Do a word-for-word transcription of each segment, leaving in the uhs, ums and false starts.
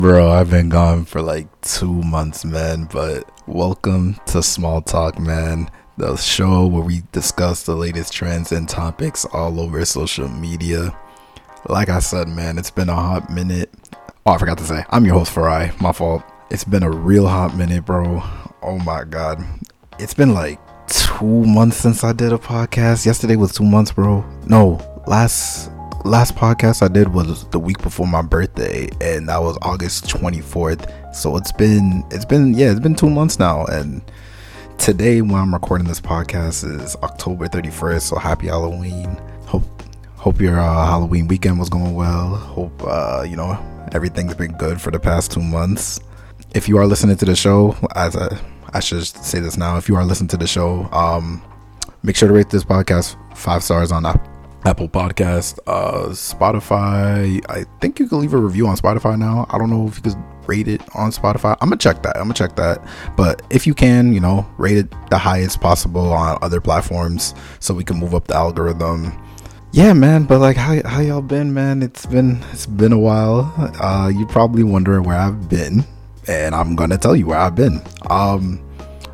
Bro, I've been gone for like two months, man, but welcome to Small Talk, man, the show where we discuss the latest trends and topics all over social media. Like I said, man, it's been a hot minute. Oh, I forgot to say, I'm your host, Farai. My fault. It's been a real hot minute, bro. Oh my God. It's been like two months since I did a podcast. Yesterday was two months, bro. No, last... Last podcast I did was the week before my birthday, and that was August twenty-fourth. So it's been, it's been, yeah, it's been two months now. And today, when I'm recording this podcast, is October thirty-first. So happy Halloween. Hope, hope your uh, Halloween weekend was going well. Hope, uh, you know, everything's been good for the past two months. If you are listening to the show, as I, I should say this now, if you are listening to the show, um, make sure to rate this podcast five stars on Apple. Apple Podcast, uh, Spotify. I think you can leave a review on Spotify now. I don't know if you could rate it on Spotify. I'm gonna check that. I'm gonna check that. But if you can, you know, rate it the highest possible on other platforms so we can move up the algorithm. Yeah, man. But like, how how y'all been, man? It's been it's been a while. Uh, you're probably wondering where I've been, and I'm gonna tell you where I've been. Um,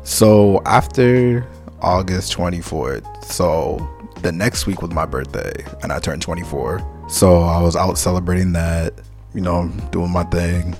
so after August twenty-fourth, so. The next week was my birthday and I turned twenty-four. So I was out celebrating that, you know, doing my thing.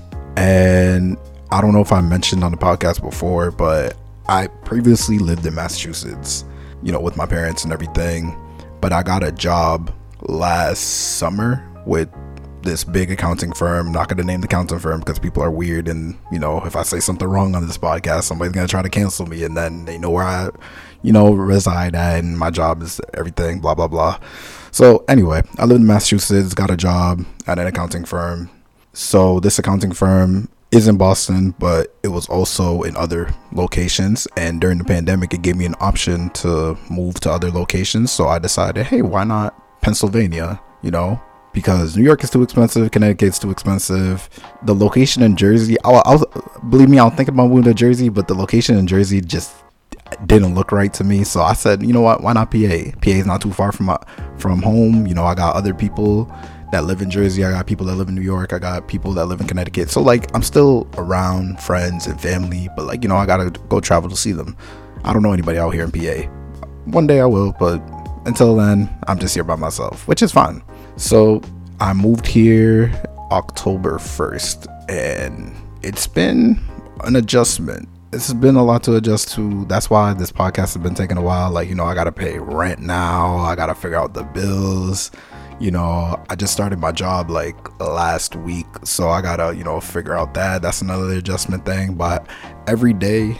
And I don't know if I mentioned on the podcast before, but I previously lived in Massachusetts, you know, with my parents and everything. But I got a job last summer with this big accounting firm. I'm not going to name the accounting firm because people are weird. And, you know, if I say something wrong on this podcast, somebody's going to try to cancel me. And then they know where I, you know, reside at, and my job is everything, blah, blah, blah. So anyway, I live in Massachusetts, got a job at an accounting firm. So this accounting firm is in Boston, but it was also in other locations. And during the pandemic, it gave me an option to move to other locations. So I decided, hey, why not Pennsylvania, you know? Because New York is too expensive, Connecticut's too expensive. The location in Jersey, I, I was, believe me, I was thinking about moving to Jersey, but the location in Jersey just didn't look right to me. So I said, you know what, why not P A? P A is not too far from my, from home. You know, I got other people that live in Jersey. I got people that live in New York. I got people that live in Connecticut. So like, I'm still around friends and family, but like, you know, I gotta go travel to see them. I don't know anybody out here in P A. One day I will, but until then, I'm just here by myself, which is fine. So I moved here October first, and it's been an adjustment. It's been a lot to adjust to. That's why this podcast has been taking a while. Like, you know, I got to pay rent now. I got to figure out the bills. You know, I just started my job like last week. So I got to, you know, figure out that. That's another adjustment thing. But every day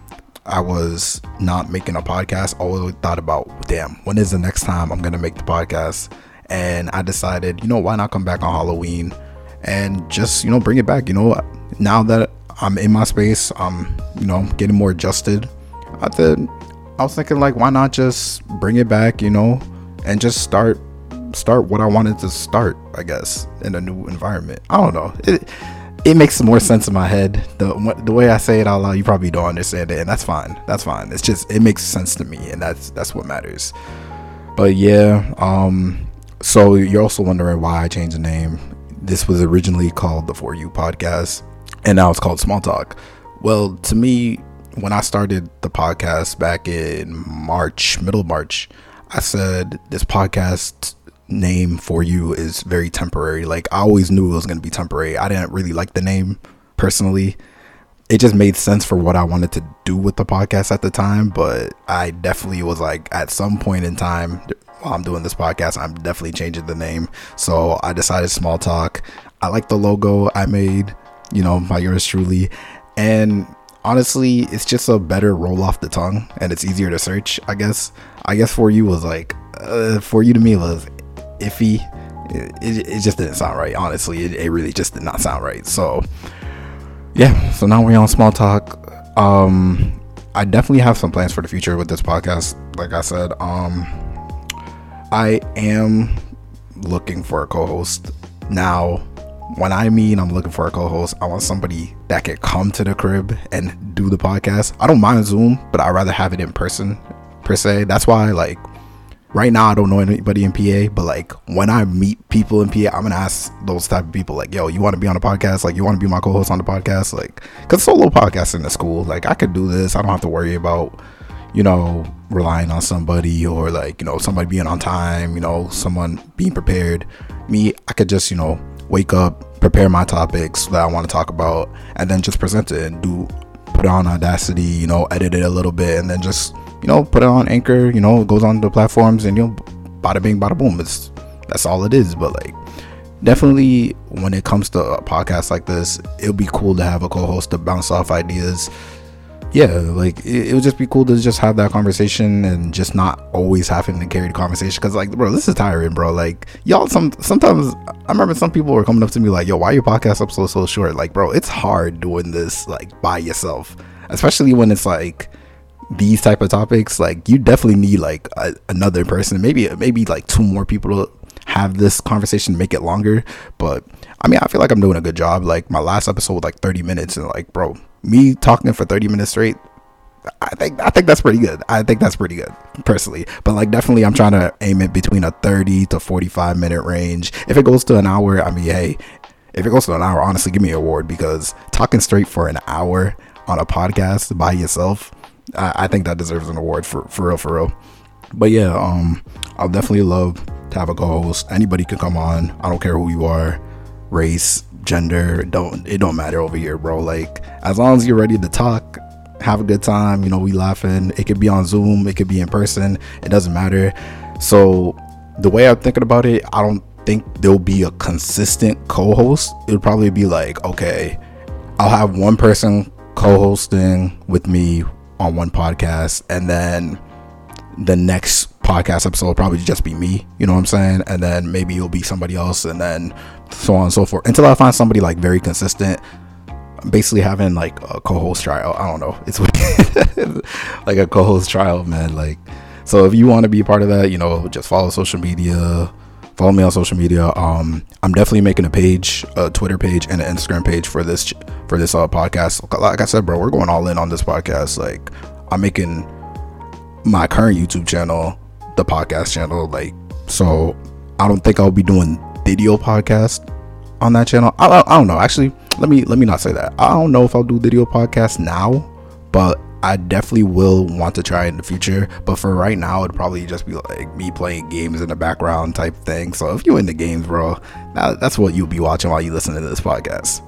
I was not making a podcast, I always thought about, damn, when is the next time I'm going to make the podcast? And I decided, you know, why not come back on Halloween and just, you know, bring it back. You know, now that I'm in my space, I'm, you know, getting more adjusted. I thought, I was thinking, like, why not just bring it back, you know, and just start start what I wanted to start, I guess, in a new environment. I don't know. It it makes more sense in my head. The the way I say it out loud, you probably don't understand it, and that's fine. That's fine. It's just, it makes sense to me, and that's that's what matters. But yeah, um. So you're also wondering why I changed the name. This was originally called the For You Podcast, and now it's called Small Talk. Well, to me, when I started the podcast back in March, middle of March, I said this podcast name For You is very temporary. Like, I always knew it was going to be temporary. I didn't really like the name personally. It just made sense for what I wanted to do with the podcast at the time, but I definitely was like, at some point in time while I'm doing this podcast, I'm definitely changing the name. So I decided Small Talk. I like the logo I made, you know, by yours truly. And honestly, it's just a better roll off the tongue, and it's easier to search, I guess. I guess For You was like, uh, For You to me was iffy. It, it, it just didn't sound right. Honestly, it, it really just did not sound right. So yeah, so now we're on Small Talk. Um, I definitely have some plans for the future with this podcast. Like I said, um, I am looking for a co-host. Now, when I mean I'm looking for a co-host, I want somebody that can come to the crib and do the podcast. I don't mind Zoom, but I'd rather have it in person, per se. That's why, like, right now I don't know anybody in P A, but like when I meet people in P A, I'm gonna ask those type of people like, yo, you want to be on a podcast? Like, you want to be my co-host on the podcast? Like, because solo podcasting is cool. Like, I could do this. I don't have to worry about, you know, relying on somebody, or like, you know, somebody being on time, you know, someone being prepared. Me, I could just, you know, wake up, prepare my topics that I want to talk about, and then just present it and do put it on Audacity, you know, edit it a little bit, and then just, you know, put it on Anchor, you know, it goes on the platforms, and, you know, bada bing, bada boom. It's, that's all it is. But like, definitely when it comes to a podcast like this, it'll be cool to have a co-host to bounce off ideas. Yeah, like it, it would just be cool to just have that conversation and just not always having to carry the conversation. Because like, bro, this is tiring, bro. Like, y'all, some sometimes I remember some people were coming up to me like, yo, why your podcast up so so short? Like, bro, it's hard doing this like by yourself, especially when it's like these type of topics. Like, you definitely need like a, another person, maybe maybe like two more people to have this conversation, make it longer. But I mean, I feel like I'm doing a good job. Like, my last episode was like thirty minutes, and like, bro, me talking for thirty minutes straight, I think I think that's pretty good. I think that's pretty good personally. But like, definitely I'm trying to aim it between a thirty to forty-five minute range. If it goes to an hour, I mean, hey, if it goes to an hour, honestly, give me an award, because talking straight for an hour on a podcast by yourself, I, I think that deserves an award for for real, for real. But yeah, um, I'll definitely love to have a co-host. Anybody can come on. I don't care who you are, race, gender, don't it don't matter over here, bro. Like, as long as you're ready to talk, have a good time, you know, we laughing. It could be on Zoom, it could be in person, it doesn't matter. So the way I'm thinking about it, I don't think there'll be a consistent co-host. It'll probably be like, okay, I'll have one person co-hosting with me on one podcast, and then the next podcast episode will probably just be me, you know what I'm saying? And then maybe it'll be somebody else, and then so on and so forth, until I find somebody like very consistent. Basically having like a co-host trial. I don't know, it's like a co-host trial, man. Like, so if you want to be a part of that, you know, just follow social media, follow me on social media. um I'm definitely making a page, a Twitter page and an Instagram page for this for this uh podcast. Like I said, bro, we're going all in on this podcast. Like, I'm making my current YouTube channel the podcast channel. Like, so I don't think I'll be doing video podcast on that channel. I, I, I don't know, actually, let me let me not say that. I don't know if I'll do video podcast now, but I definitely will want to try in the future. But for right now, it'd probably just be like me playing games in the background type thing. So if you're into games, bro, now that's what you'll be watching while you listen to this podcast.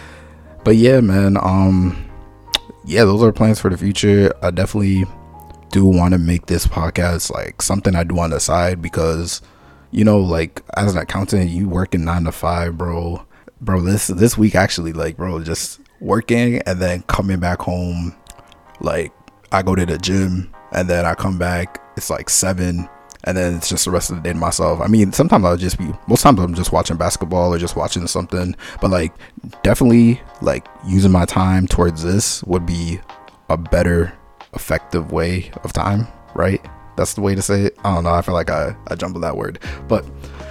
But yeah, man, um yeah, those are plans for the future. I definitely do want to make this podcast like something I do on the side, because, you know, like, as an accountant, you working nine to five, bro. Bro, this this week actually, like, bro, just working and then coming back home. Like, I go to the gym and then I come back, it's like seven, and then it's just the rest of the day to myself. I mean, sometimes I'll just be, most times I'm just watching basketball or just watching something, but like, definitely like using my time towards this would be a better, effective way of time, right? That's the way to say it. I don't know, I feel like I, I jumbled that word, but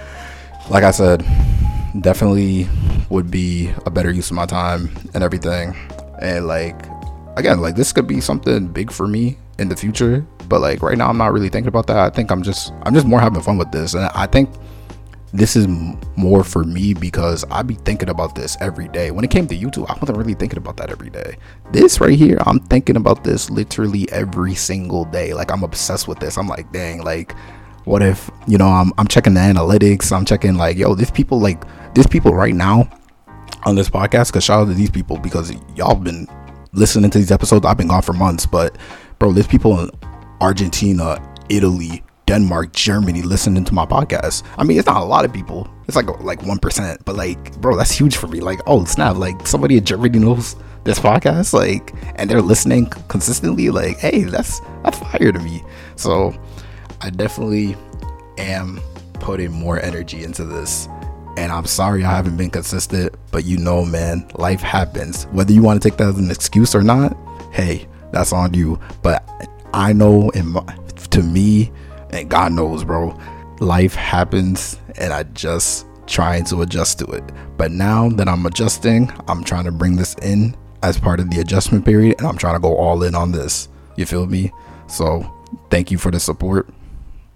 like I said, definitely would be a better use of my time and everything. And like, again, like, this could be something big for me in the future, but like right now I'm not really thinking about that. I think I'm just I'm just more having fun with this, and I think this is more for me because I be thinking about this every day. When it came to YouTube, I wasn't really thinking about that every day. This right here, I'm thinking about this literally every single day. Like, I'm obsessed with this. I'm like, dang, like, what if, you know, I'm I'm checking the analytics. I'm checking like, yo, these people, like, these people right now on this podcast, because shout out to these people, because y'all been listening to these episodes. I've been gone for months, but bro, there's people in Argentina, Italy, Denmark, Germany listening to my podcast. I mean, it's not a lot of people. It's like like one percent, but like, bro, that's huge for me. Like, oh snap, like somebody in Germany knows this podcast, like, and they're listening consistently. Like, hey, that's that's fire to me. So I definitely am putting more energy into this. And I'm sorry I haven't been consistent, but you know, man, life happens. Whether you want to take that as an excuse or not, hey, that's on you. But I know, in my, to me, and God knows, bro, life happens, and I just trying to adjust to it. But now that I'm adjusting, I'm trying to bring this in as part of the adjustment period, and I'm trying to go all in on this. You feel me? So thank you for the support.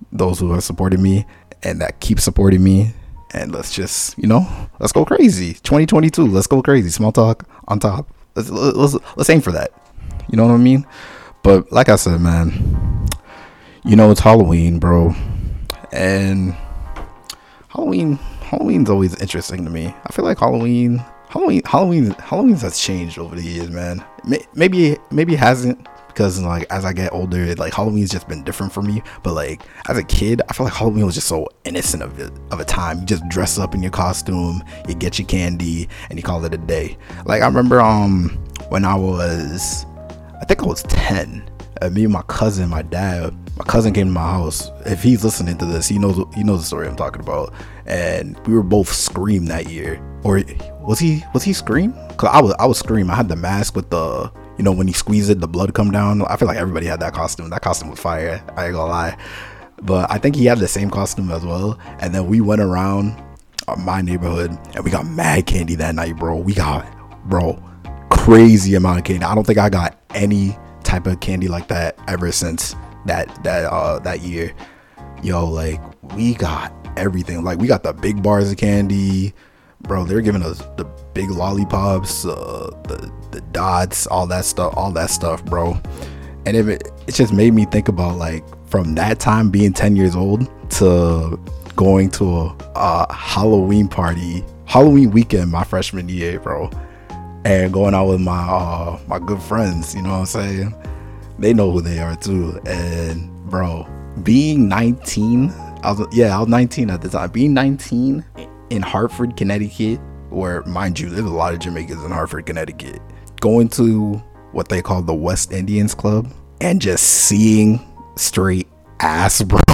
those who have supported me and that keep supporting me. And let's just, you know, let's go crazy. twenty twenty-two, let's go crazy. Small talk on top. Let's let's let's aim for that. You know what I mean? But like I said, man, you know, it's Halloween, bro. And Halloween, Halloween's always interesting to me. I feel like Halloween, Halloween, Halloween, Halloween has changed over the years, man. Maybe, maybe it hasn't, because like as I get older, like Halloween's just been different for me. But like as a kid, I feel like Halloween was just so innocent of it, of a time. You just dress up in your costume, you get your candy, and you call it a day. Like I remember, um, when I was, I think I was ten. Uh, me and my cousin, my dad, my cousin came to my house. If he's listening to this, he knows he knows the story I'm talking about. And we were both Scream that year. Or was he was he Scream? Cause I was I was Scream. I had the mask with the, you know, when you squeeze it, the blood come down. I feel like everybody had that costume. That costume was fire. I ain't gonna lie. But I think he had the same costume as well. And then we went around my neighborhood and we got mad candy that night, bro. We got, bro, crazy amount of candy. I don't think I got any type of candy like that ever since that that uh that year. Yo, like we got everything. Like we got the big bars of candy, bro. They were giving us the big lollipops, uh the the dots, all that stuff all that stuff, bro. And it, it just made me think about, like, from that time being ten years old to going to a, a Halloween party, Halloween weekend my freshman year, bro, and going out with my uh my good friends, you know what I'm saying? They know who they are too. And bro, being nineteen, I was yeah I was nineteen at the time. Being nineteen in Hartford, Connecticut, where, mind you, there's a lot of Jamaicans in Hartford, Connecticut, going to what they call the West Indians Club and just seeing straight ass, bro.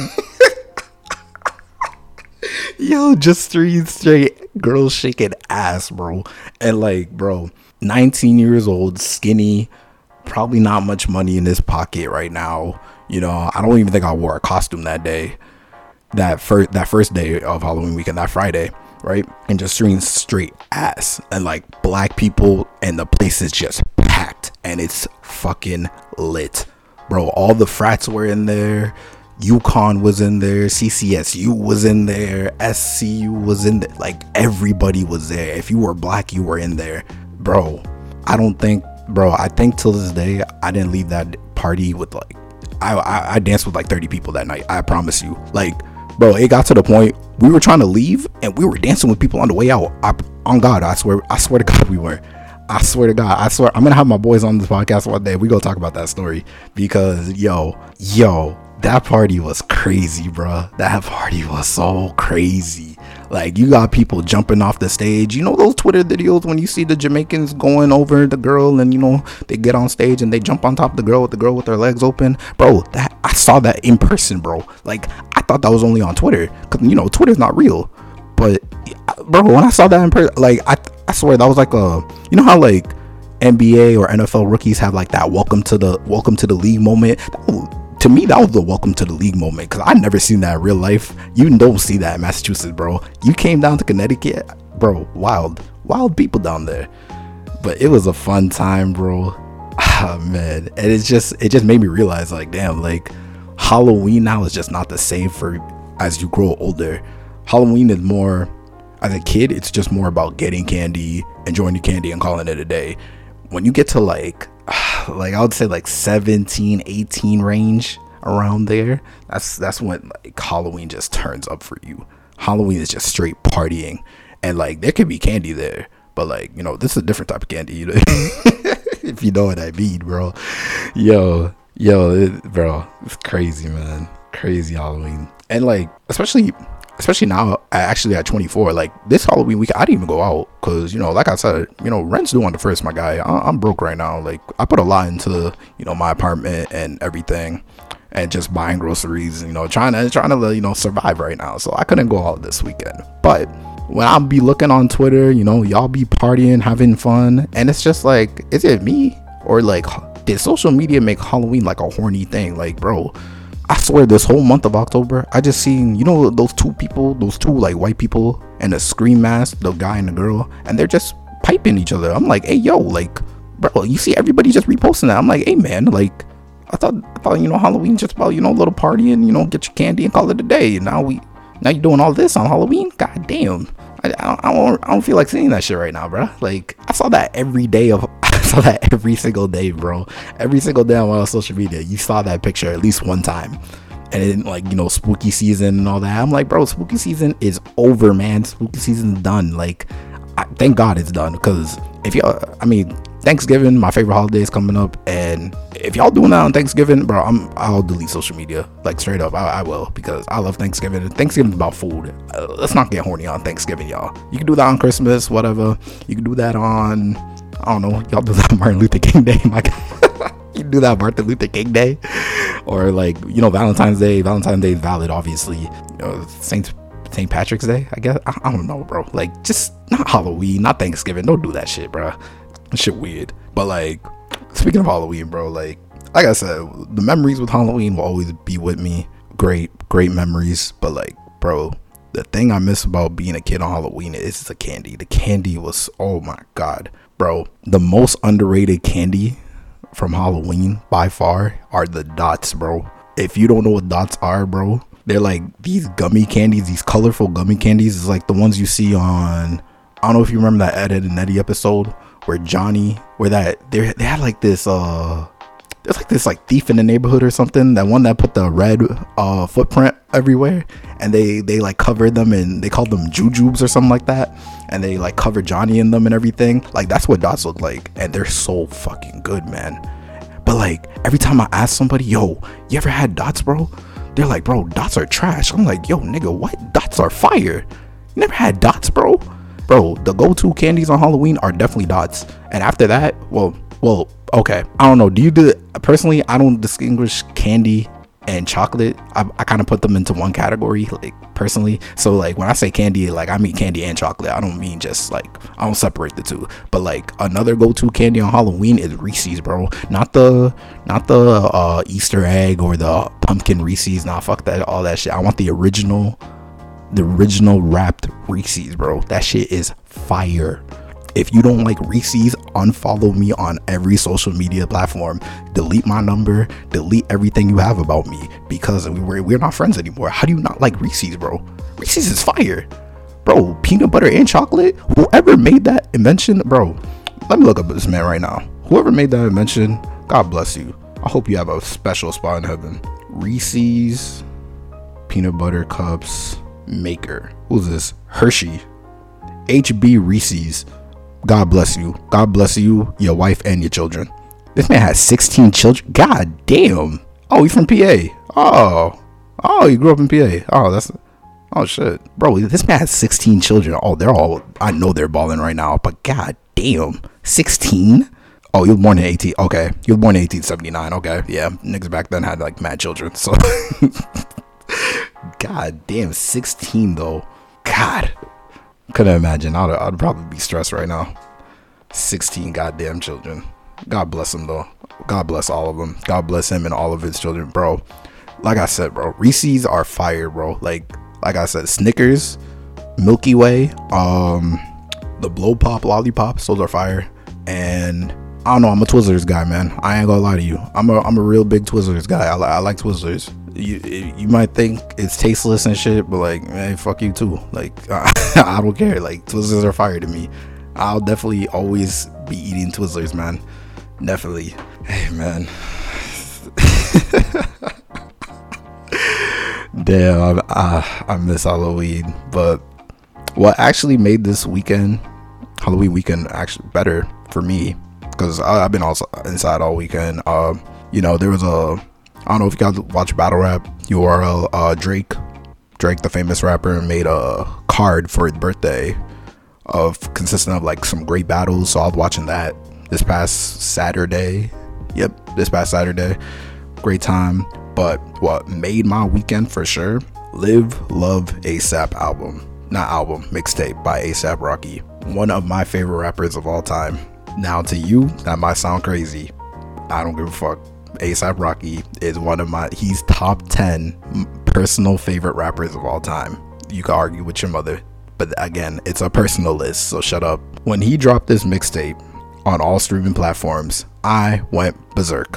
Yo, just straight straight girls shaking ass, bro. And like, bro, nineteen years old, skinny, probably not much money in his pocket right now. You know, I don't even think I wore a costume that day. That first that first day of Halloween weekend, that Friday, right? And just seeing straight ass and like black people, and the place is just packed and it's fucking lit, bro. All the frats were in there. UConn was in there, C C S U was in there, S C U was in there. Like everybody was there. If you were black, you were in there, bro. I don't think, bro, I think till this day I didn't leave that party with like I, I I danced with like thirty people that night. I promise you. Like, bro, it got to the point we were trying to leave and we were dancing with people on the way out. I, on God, I swear, I swear to God, we were. I swear to God, I swear, I'm gonna have my boys on this podcast one day. We gonna talk about that story because yo, yo, that party was crazy, bro. That party was so crazy. Like, you got people jumping off the stage. You know those Twitter videos when you see the Jamaicans going over the girl and, you know, they get on stage and they jump on top of the girl with the girl with her legs open? Bro, that I saw that in person, bro. Like, I thought that was only on Twitter because, you know, Twitter's not real. But, bro, when I saw that in person, like, I, I swear that was like a, you know how, like, N B A or N F L rookies have, like, that welcome to the, welcome to the league moment? That was, to me, that was the welcome to the league moment, because I never seen that in real life. You don't see that in Massachusetts, bro. You came down to Connecticut, bro, wild wild people down there. But it was a fun time, bro. Ah, man. And it's just it just made me realize, like, damn, like, Halloween now is just not the same for as you grow older. Halloween is more, as a kid, it's just more about getting candy, enjoying your candy, and calling it a day. When you get to like like I would say like seventeen, eighteen range, around there, that's that's when like Halloween just turns up for you. Halloween is just straight partying, and like there could be candy there, but like, you know, this is a different type of candy, you know? If you know what I mean, bro. Yo, yo, it, bro, it's crazy, man. Crazy Halloween. And like, especially especially now, actually at twenty-four, like this Halloween week, I didn't even go out because, you know, like I said, you know, rent's due on the first, my guy. I- I'm broke right now. Like, I put a lot into, you know, my apartment and everything, and just buying groceries, you know, trying to trying to you know survive right now. So I couldn't go out this weekend. But when I'll be looking on Twitter, you know, y'all be partying, having fun, and it's just like, is it me, or like did social media make Halloween like a horny thing? Like, bro, I swear this whole month of October, I just seen, you know, those two people, those two like white people and a Scream mask, the guy and the girl, and they're just piping each other. I'm like, hey, yo, like, bro, you see everybody just reposting that. I'm like, hey, man, like, I thought, I thought, you know, Halloween just about, you know, a little party and, you know, get your candy and call it a day. And now we, now you're doing all this on Halloween? God damn. I, I, don't, I, don't, I don't feel like seeing that shit right now, bro. Like, I saw that every day of, I saw that every single day, bro. Every single day on social media, you saw that picture at least one time. And then, like, you know, spooky season and all that. I'm like, bro, spooky season is over, man. Spooky season's done. Like, I, thank God it's done. Because if y'all, I mean, Thanksgiving, my favorite holiday, is coming up. And if y'all doing that on Thanksgiving, bro, I'm, I'll delete social media. Like, straight up, I, I will. Because I love Thanksgiving. Thanksgiving's about food. Uh, let's not get horny on Thanksgiving, y'all. You can do that on Christmas, whatever. You can do that on, I don't know, y'all do that on Martin Luther King Day. My God. You can do that on Martin Luther King Day. Or, like, you know, Valentine's Day. Valentine's Day is valid, obviously. You know, Saint Saint Patrick's Day, I guess. I, I don't know, bro. Like, just not Halloween, not Thanksgiving. Don't do that shit, bro. That shit weird. But, like, speaking of Halloween, bro, like, like I said, the memories with Halloween will always be with me. Great, great memories. But, like, bro, the thing I miss about being a kid on Halloween is the candy. The candy was, oh my God, bro. The most underrated candy from Halloween by far are the dots, bro. If you don't know what dots are, bro, they're like these gummy candies, these colorful gummy candies. It's like the ones you see on, I don't know if you remember that Ed, Ed and Eddie episode where Johnny, where that they they had like this uh there's like this like thief in the neighborhood or something, that one that put the red uh footprint everywhere, and they they like covered them, and they called them jujubes or something like that, and they like covered Johnny in them and everything. Like, that's what dots look like, and they're so fucking good, man. But, like, every time I ask somebody, yo, you ever had dots, bro? They're like, bro, dots are trash. I'm like, yo, nigga, what? Dots are fire. You never had dots, bro? Bro, the go-to candies on Halloween are definitely dots. And after that, well, well, okay, I don't know. Do you do it? Personally, I don't distinguish candy and chocolate. I, I kind of put them into one category, like, personally. So, like, when I say candy, like, I mean candy and chocolate. I don't mean just, like, I don't separate the two. But, like, another go-to candy on Halloween is Reese's, bro. Not the not the uh Easter egg or the pumpkin Reese's. Nah, fuck that, all that shit. I want the original the original wrapped Reese's, bro. That shit is fire. If you don't like Reese's, unfollow me on every social media platform. Delete my number. Delete everything you have about me, because we're, we're not friends anymore. How do you not like Reese's, bro? Reese's is fire. Bro, peanut butter and chocolate? Whoever made that invention, bro, let me look up this man right now. Whoever made that invention, God bless you. I hope you have a special spot in heaven. Reese's peanut butter cups maker. Who's this? Hershey. H B Reese's. God bless you. God bless you, your wife, and your children. This man has sixteen children. God damn. Oh, he's from P A. Oh. Oh, he grew up in P A. Oh, that's... Oh, shit. Bro, this man has sixteen children. Oh, they're all... I know they're balling right now, but god damn. sixteen? Oh, you were born in eighteen... Okay. You were born in eighteen seventy-nine. Okay. Yeah. Niggas back then had, like, mad children, so... God damn. sixteen, though. God. Couldn't imagine. I'd, I'd probably be stressed right now. sixteen goddamn children. God bless them, though. God bless all of them. God bless him and all of his children, bro. Like I said, bro, Reese's are fire, bro. Like, like I said, Snickers, Milky Way, um, the Blow Pop lollipops, those are fire. And I don't know, I'm a Twizzlers guy, man. I ain't gonna lie to you. I'm a I'm a real big Twizzlers guy. I, li- I like Twizzlers. You you might think it's tasteless and shit, but like, man, fuck you too. Like, I don't care. Like, Twizzlers are fire to me. I'll definitely always be eating Twizzlers, man. Definitely. Hey, man. Damn, I, I, I miss Halloween. But what actually made this weekend, Halloween weekend, actually better for me, because I've been also inside all weekend. Uh, you know, there was a, I don't know if you guys watch battle rap, U R L, uh, Drake. Drake, the famous rapper, made a card for his birthday of consisting of like some great battles. So I was watching that this past Saturday. Yep, this past Saturday. Great time. But what made my weekend for sure, Live Love ASAP album. Not album, mixtape by ASAP Rocky. One of my favorite rappers of all time. Now to you, that might sound crazy. I don't give a fuck. ASAP Rocky is one of my, he's top ten personal favorite rappers of all time. You can argue with your mother, but again, it's a personal list, so shut up. When he dropped this mixtape on all streaming platforms, I went berserk.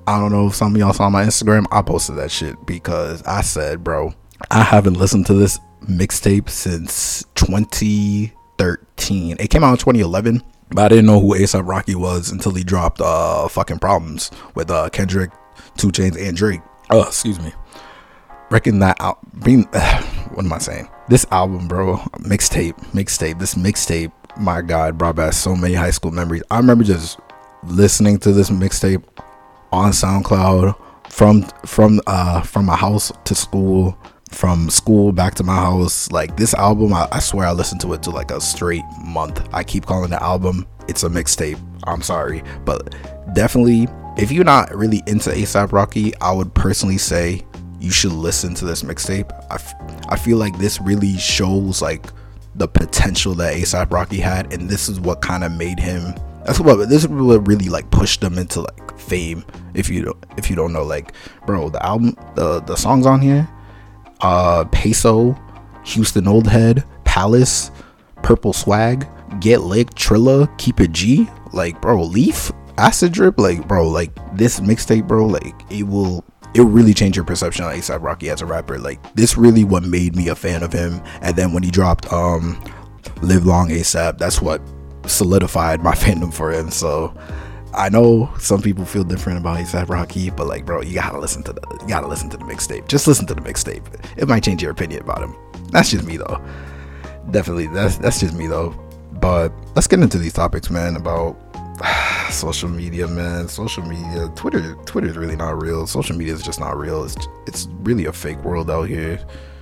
I don't know if some of y'all saw my Instagram. I posted that shit because I said, bro, I haven't listened to this mixtape since twenty thirteen. It came out in twenty eleven, but I didn't know who A$AP Rocky was until he dropped uh fucking Problems with uh Kendrick, two Chainz, and Drake. Oh, excuse me. Reckon that out being uh, what am I saying? This album, bro, mixtape, mixtape, this mixtape, my God, brought back so many high school memories. I remember just listening to this mixtape on SoundCloud from from uh from my house to school, from school back to my house. Like this album, I, I swear I listened to it to like a straight month. I keep calling the album, it's a mixtape. I'm sorry, but definitely if you're not really into A$AP Rocky, I would personally say you should listen to this mixtape. I, f- I feel like this really shows like the potential that A$AP Rocky had, and this is what kind of made him. That's what this is what really like pushed him into like fame. If you don't, if you don't know, like, bro, the album, the the songs on here, uh, Peso, Houston Old Head, Palace, Purple Swag, Get Licked, Trilla, Keep It G, like, bro, Leaf, Acid Drip, like, bro, like this mixtape, bro, like it will. It really changed your perception of A$AP Rocky as a rapper. Like this really what made me a fan of him. And then when he dropped um Live Long ASAP, that's what solidified my fandom for him. So I know some people feel different about A$AP Rocky, but like, bro, you gotta listen to the you gotta listen to the mixtape. Just listen to the mixtape. It might change your opinion about him. That's just me though. Definitely, that's that's just me though. But let's get into these topics, man, about social media, man. Social media, Twitter Twitter is really not real. Social media is just not real. It's it's really a fake world out here.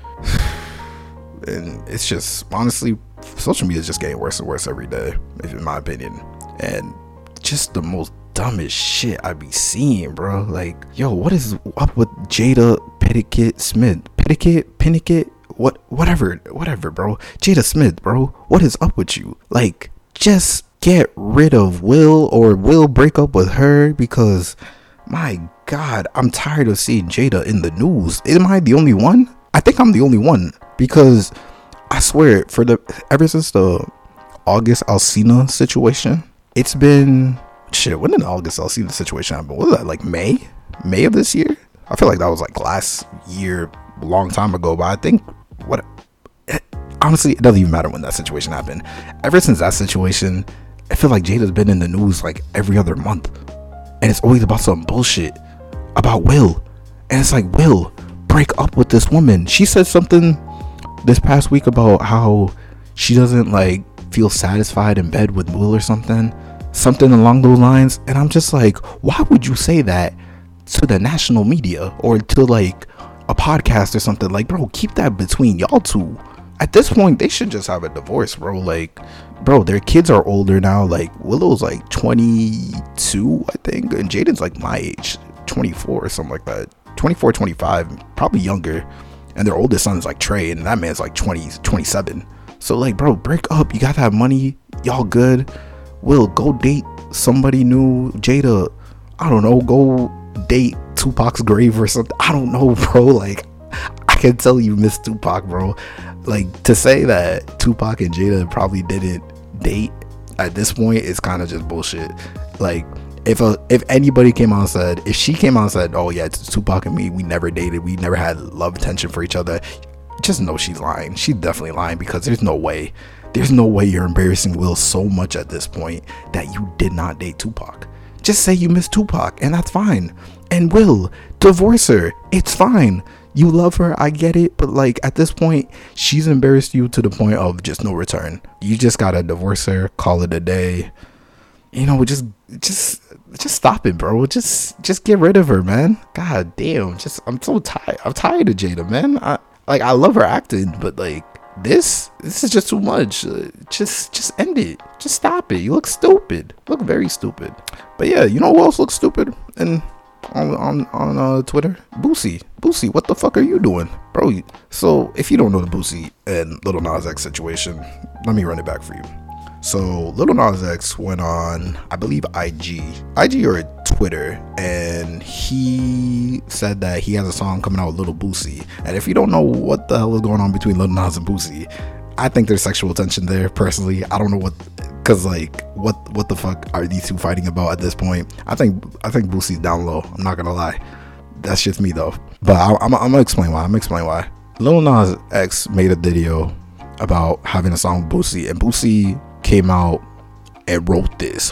And it's just, honestly, social media is just getting worse and worse every day, if in my opinion. And just the most dumbest shit I be seeing, bro. Like, yo, what is up with Jada Pinkett Smith? Pinkett, Pinkett, what, whatever, whatever, bro. Jada Smith, bro. What is up with you? Like, just get rid of Will, or Will break up with her, because my God, I'm tired of seeing Jada in the news. Am I the only one? I think I'm the only one, because I swear, for the ever since the August Alsina situation, it's been shit. When did the August Alsina situation happen? What was that, like May? May of this year? I feel like that was like last year, a long time ago. But I think what honestly, it doesn't even matter when that situation happened. Ever since that situation, I feel like Jada's been in the news like every other month, and it's always about some bullshit about Will. And it's like, Will, break up with this woman. She said something this past week about how she doesn't like feel satisfied in bed with Will or something, something along those lines. And I'm just like, why would you say that to the national media or to like a podcast or something? Like, bro, keep that between y'all two. At this point, they should just have a divorce, bro. Like, bro, their kids are older now. Like, Willow's like twenty-two, I think, and Jaden's like my age, twenty-four or something like that. twenty-four, twenty-five, probably younger. And their oldest son is like Trey, and that man's like twenty, twenty-seven. So like, bro, break up. You gotta have money. Y'all good. Will, go date somebody new. Jada, I don't know, go date Tupac's grave or something. I don't know, bro. Like, I can tell you miss Tupac, bro. Like, to say that Tupac and Jada probably didn't date at this point is kind of just bullshit. Like, if a if anybody came out and said, if she came out and said, oh yeah, it's Tupac and me, we never dated, we never had love attention for each other, just know she's lying. She's definitely lying, because there's no way there's no way you're embarrassing Will so much at this point that you did not date Tupac. Just say you miss Tupac, and that's fine. And Will, divorce her. It's fine. You love her, I get it, but like at this point, she's embarrassed you to the point of just no return. You just gotta divorce her, call it a day. You know, just just just stop it, bro. Just just get rid of her, man. God damn, just I'm so tired. I'm tired of Jada, man. I like I love her acting, but like this this is just too much. Uh, just just end it. Just stop it. You look stupid. You look very stupid. But yeah, you know who else looks stupid? And on on on uh, Twitter, Boosie. Boosie, what the fuck are you doing, bro? So if you don't know the Boosie and Lil Nas X situation, let me run it back for you. So Lil Nas X went on, I believe, I G, I G or Twitter, and he said that he has a song coming out with Lil Boosie. And if you don't know what the hell is going on between Lil Nas and Boosie, I think there's sexual tension there. Personally, I don't know what Cause like, what what the fuck are these two fighting about at this point? I think I think Boosie's down low. I'm not gonna lie. That's just me though. But I, I'm, I'm gonna explain why. I'm gonna explain why. Lil Nas X made a video about having a song with Boosie, and Boosie came out and wrote this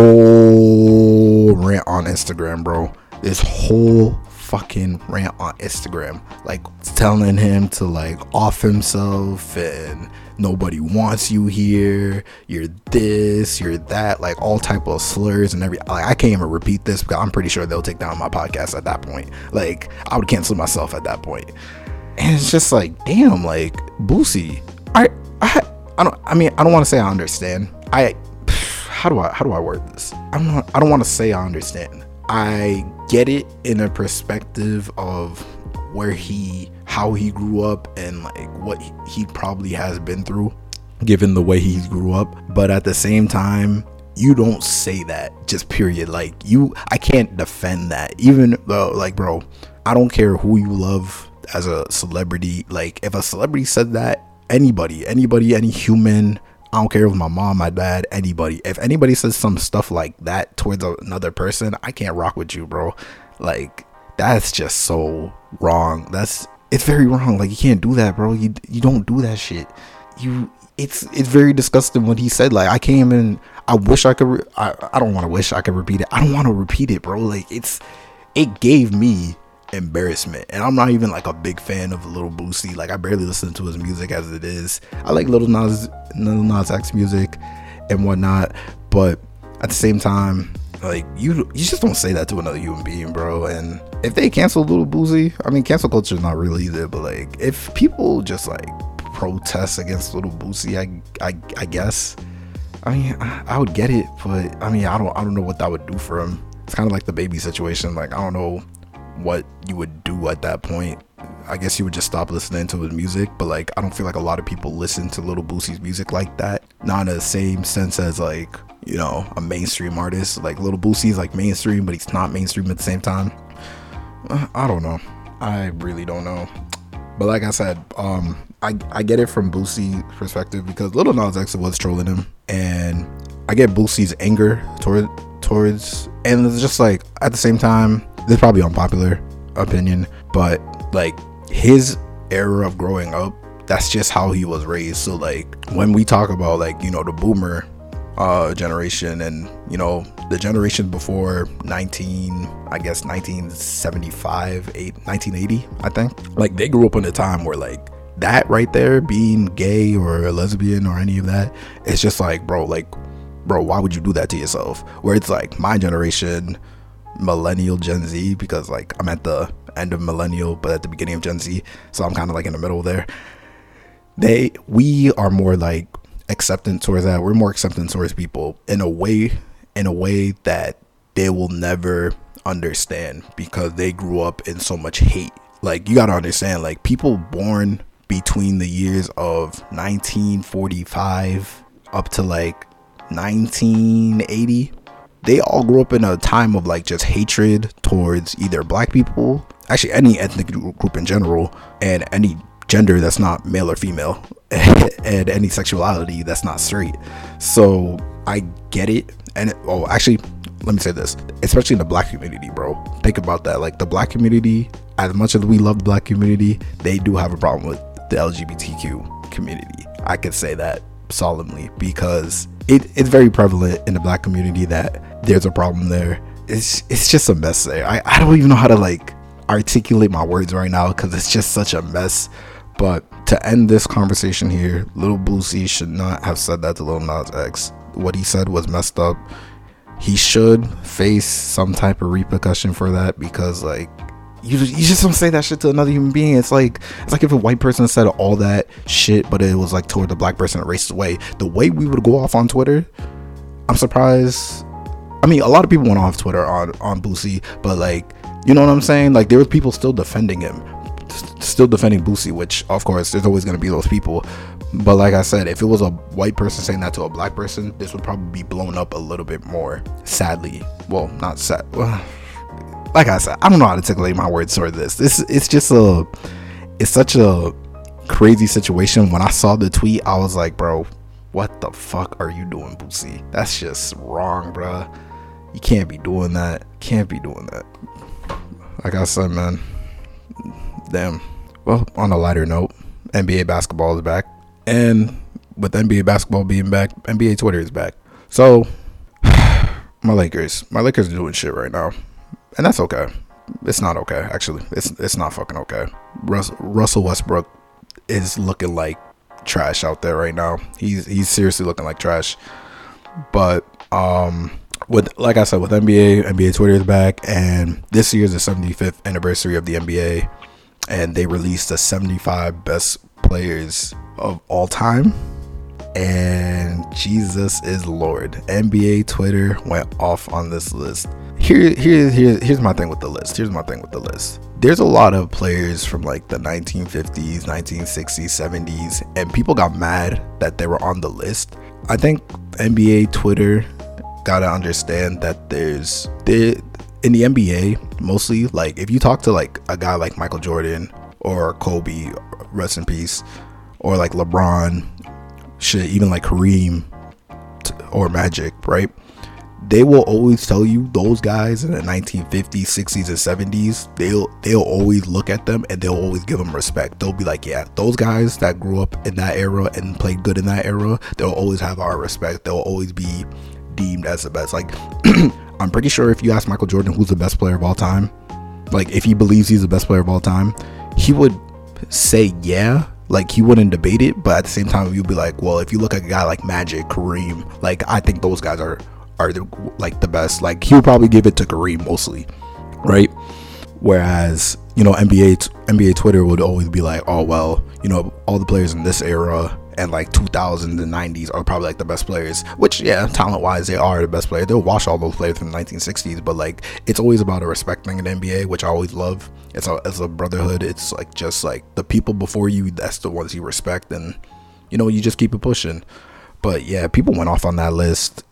whole rant on Instagram, bro. This whole fucking rant on Instagram, like telling him to like off himself and nobody wants you here, you're this, you're that, like all type of slurs and every, like I can't even repeat this because I'm pretty sure they'll take down my podcast at that point. Like I would cancel myself at that point. And it's just like, damn, like Boosie, I I I don't I mean I don't want to say I understand. I how do I how do I word this? I don't want, I don't want to say I understand. I get it in a perspective of where he how he grew up and like what he probably has been through given the way he grew up, but at the same time you don't say that just period. Like you I can't defend that, even though like bro, I don't care who you love as a celebrity. Like if a celebrity said that, anybody anybody any human, I don't care if my mom, my dad, anybody, if anybody says some stuff like that towards another person, I can't rock with you, bro. Like that's just so wrong. That's it's very wrong. Like you can't do that, bro. You you don't do that shit. You it's it's very disgusting what he said. Like I came in, I wish I could re- I, I don't want to wish I could repeat it. I don't want to repeat it, bro. Like it's it gave me embarrassment, and I'm not even like a big fan of Lil Boosie. Like I barely listen to his music as it is. I like Lil Nas Lil Nas X music and whatnot, but at the same time, like you you just don't say that to another human being, bro. And if they cancel Lil Boosie, I mean cancel culture is not real either, but like if people just like protest against Lil Boosie, I I, I guess I mean I, I would get it, but I mean I don't I don't know what that would do for him. It's kind of like the Baby situation. Like I don't know what you would do at that point. I guess you would just stop listening to his music, but like I don't feel like a lot of people listen to Lil Boosie's music like that, not in the same sense as like, you know, a mainstream artist. Like Lil Boosie's like mainstream, but he's not mainstream at the same time. uh, I don't know, I really don't know. But like I said, um I, I get it from Boosie's perspective because Lil Nas X was trolling him, and I get Boosie's anger toward towards and it's just like at the same time, this is probably unpopular opinion, but like his era of growing up, that's just how he was raised. So like when we talk about like, you know, the boomer uh generation and, you know, the generation before nineteen I guess nineteen seventy-five, eight, nineteen eighty, I think, like they grew up in a time where like that right there, being gay or a lesbian or any of that, it's just like bro like bro why would you do that to yourself? Where it's like my generation, millennial, Gen Z, because like I'm at the end of millennial but at the beginning of Gen Z, so I'm kind of like in the middle there. They we are more like acceptant towards that. We're more acceptant towards people in a way in a way that they will never understand because they grew up in so much hate. Like you gotta understand, like people born between the years of nineteen forty-five up to like nineteen eighty, they all grew up in a time of like just hatred towards either black people, actually any ethnic group in general, and any gender that's not male or female, and any sexuality that's not straight. So I get it. And oh actually let me say this, especially in the black community, bro, think about that. Like the black community, as much as we love the black community, they do have a problem with the L G B T Q community. I could say that solemnly because it, it's very prevalent in the black community that there's a problem there. It's it's just a mess there. I, I don't even know how to like articulate my words right now because it's just such a mess. But to end this conversation here, Lil Boosie should not have said that to Lil Nas X. What he said was messed up. He should face some type of repercussion for that because like you you just don't say that shit to another human being. It's like it's like if a white person said all that shit but it was like toward the black person a racist way. The way we would go off on Twitter, I'm surprised. I mean, a lot of people went off Twitter on on Boosie, but like, you know what I'm saying? Like there were people still defending him, still defending Boosie, which of course there's always going to be those people. But like I said, if it was a white person saying that to a black person, this would probably be blown up a little bit more, sadly. Well, not sad. Well, like I said, I don't know how to articulate my words toward this. This it's just a it's such a crazy situation. When I saw the tweet, I was like, bro, What the fuck are you doing, Boosie? That's just wrong, bruh. You can't be doing that. Can't be doing that. Like I said, man. Damn. Well, on a lighter note, N B A basketball is back. And with N B A basketball being back, N B A Twitter is back. So, my Lakers. My Lakers are doing shit right now. And that's okay. It's not okay, actually. It's it's not fucking okay. Rus- Russell Westbrook is looking like trash out there right now. He's he's seriously looking like trash. But um with like I said, with N B A, N B A Twitter is back, and this year is the seventy-fifth anniversary of the N B A, and they released the seventy-five best players of all time. And Jesus is Lord. N B A Twitter went off on this list. Here, here, here, here's my thing with the list. Here's my thing with the list. There's a lot of players from like the nineteen fifties, nineteen sixties, seventies, and people got mad that they were on the list. I think N B A Twitter gotta understand that there's there in the N B A mostly, like if you talk to like a guy like Michael Jordan or Kobe, rest in peace, or like LeBron, shit, even like Kareem or Magic, right? They will always tell you those guys in the nineteen fifties, sixties, and seventies, they'll they'll always look at them and they'll always give them respect. They'll be like, yeah, those guys that grew up in that era and played good in that era, they'll always have our respect. They'll always be deemed as the best. Like, I'm pretty sure if you ask Michael Jordan who's the best player of all time, like if he believes he's the best player of all time, he would say yeah. Like he wouldn't debate it, but at the same time, you'd be like, well, if you look at a guy like Magic, Kareem, like I think those guys are are the, like the best. Like he would probably give it to Kareem mostly, right? Whereas, you know, N B A N B A Twitter would always be like, oh well, you know, all the players in this era and like two thousands and nineties are probably like the best players, which yeah, talent wise they are the best players. They'll watch all those players from the nineteen sixties, but like it's always about a respect thing in the N B A, which I always love. It's a, it's a brotherhood. It's like just like the people before you, that's the ones you respect, and you know, you just keep it pushing. But yeah, people went off on that list.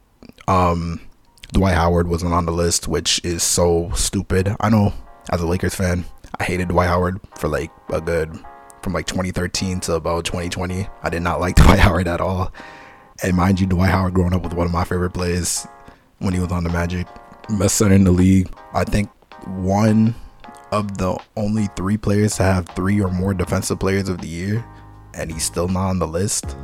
Um, Dwight Howard wasn't on the list, which is so stupid. I know as a Lakers fan, I hated Dwight Howard for like a good, from like twenty thirteen to about twenty twenty. I did not like Dwight Howard at all. And mind you, Dwight Howard growing up was one of my favorite players when he was on the Magic. Best center in the league. I think one of the only three players to have three or more defensive players of the year, and he's still not on the list.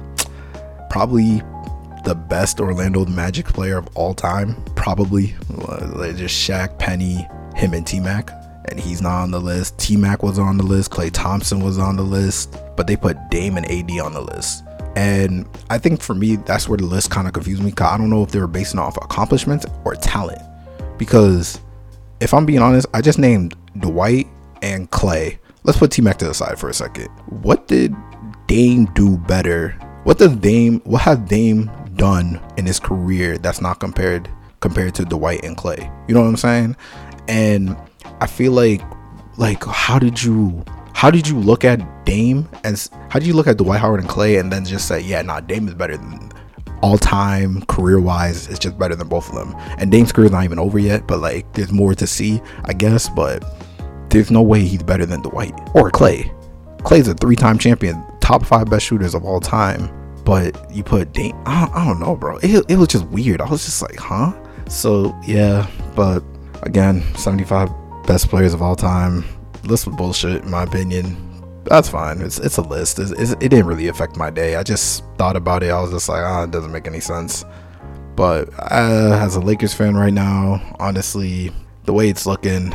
Probably the best Orlando Magic player of all time, probably. Like just Shaq, Penny, him, and T-Mac, and he's not on the list. T-Mac was on the list, Klay Thompson was on the list, but they put Dame and A D on the list. And I think for me, that's where the list kind of confused me, because I don't know if they were basing off accomplishments or talent. Because if I'm being honest, I just named Dwight and Klay. Let's put T-Mac to the side for a second. What did Dame do better? What does Dame, what has Dame done in his career that's not compared compared to Dwight and Klay? You know what I'm saying? And I feel like like how did you how did you look at Dame as how did you look at Dwight Howard and Klay and then just say, yeah, nah, Dame is better than all time career wise, it's just better than both of them. And Dame's career is not even over yet, but like there's more to see, I guess, but there's no way he's better than Dwight or Klay. Klay's a three-time champion, top five best shooters of all time. But you put Dame, I don't, I don't know, bro. It, it was just weird. I was just like, huh? So, yeah. But, again, seventy-five best players of all time. List was bullshit, in my opinion. That's fine. It's it's a list. It's, it's, it didn't really affect my day. I just thought about it. I was just like, ah, it doesn't make any sense. But, uh, as a Lakers fan right now, honestly, the way it's looking,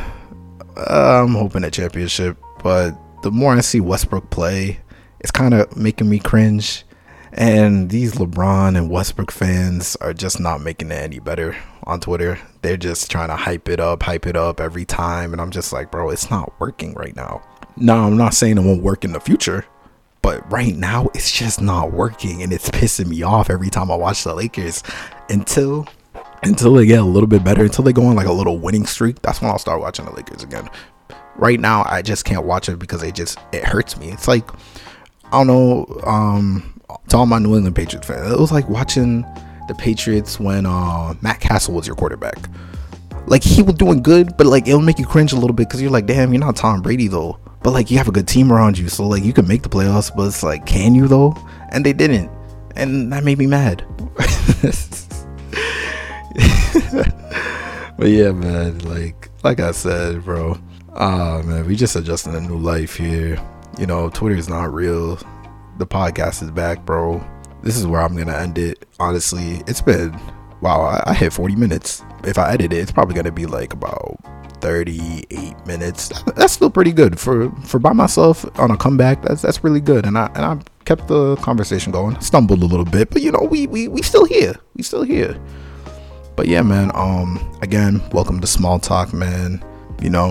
uh, I'm hoping a championship. But the more I see Westbrook play, it's kind of making me cringe. And these LeBron and Westbrook fans are just not making it any better on Twitter. They're just trying to hype it up, hype it up every time. And I'm just like, bro, it's not working right now. No, I'm not saying it won't work in the future, but right now it's just not working. And it's pissing me off every time I watch the Lakers until until they get a little bit better, until they go on like a little winning streak. That's when I'll start watching the Lakers again. Right now, I just can't watch it because it just, it hurts me. It's like, I don't know, um... to all my New England Patriots fans, it was like watching the Patriots when uh, Matt Castle was your quarterback. Like, he was doing good, but like it'll make you cringe a little bit because you're like, damn, you're not Tom Brady though. But like you have a good team around you, so like you can make the playoffs. But it's like, can you though? And they didn't. and that made me mad. But yeah, man, like like I said, bro, ah man, we just adjusting a new life here. You know, Twitter is not real. The podcast is back, bro. This is where I'm gonna end it. Honestly, it's been wow. I, I hit forty minutes. If I edit it, it's probably gonna be like about thirty-eight minutes. That's still pretty good for for by myself on a comeback. That's that's really good. And I and I kept the conversation going. Stumbled a little bit, but you know, we we we still here. We still here. But yeah, man, um, again, welcome to Small Talk, man. You know,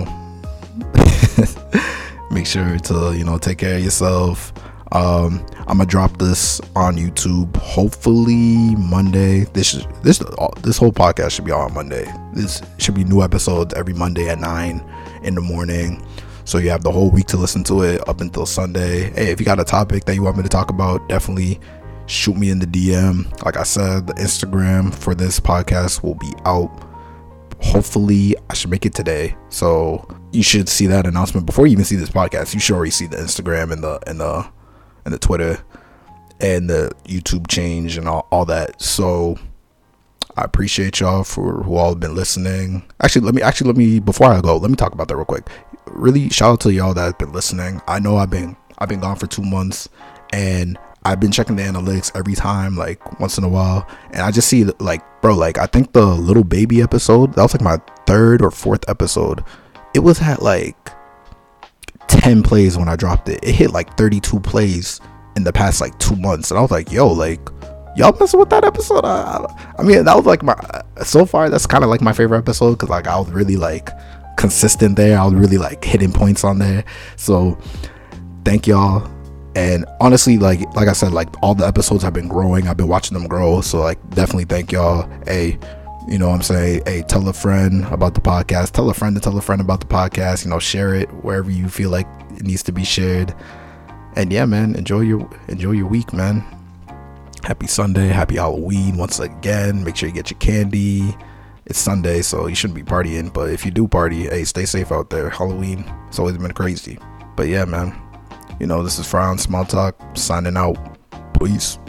make sure to, you know, take care of yourself. Um, I'm gonna drop this on YouTube, hopefully Monday. This is, this this whole podcast should be on Monday. This should be new episodes every Monday at nine in the morning. So you have the whole week to listen to it up until Sunday. Hey, if you got a topic that you want me to talk about, definitely shoot me in the D M. Like I said, the Instagram for this podcast will be out. Hopefully, I should make it today. So you should see that announcement before you even see this podcast. You should already see the Instagram and the and the and the Twitter and the YouTube change and all, all that. So I appreciate y'all for who all have been listening. Actually, let me actually let me before I go, let me talk about that real quick. Really, shout out to y'all that have been listening. I know I've been I've been gone for two months and I've been checking the analytics every time, like once in a while, and I just see like, bro, like I think the little baby episode, that was like my third or fourth episode. It was at like ten plays when I dropped it. It hit like thirty-two plays in the past like two months, and I was like, yo, like y'all messing with that episode? I, I mean, that was like my so far. That's kind of like my favorite episode because like I was really like consistent there. I was really like hitting points on there. So thank y'all. And honestly, like like I said, like all the episodes have been growing. I've been watching them grow. So like definitely thank y'all. Hey, you know what I'm saying? Hey, tell a friend about the podcast. Tell a friend to tell a friend about the podcast. You know, share it wherever you feel like it needs to be shared. And yeah, man, enjoy your enjoy your week, man. Happy Sunday, happy Halloween once again. Make sure you get your candy. It's Sunday, so you shouldn't be partying. But if you do party, hey, stay safe out there. Halloween, it's always been crazy. But yeah, man. You know, this is Fry on Small Talk, signing out. Peace.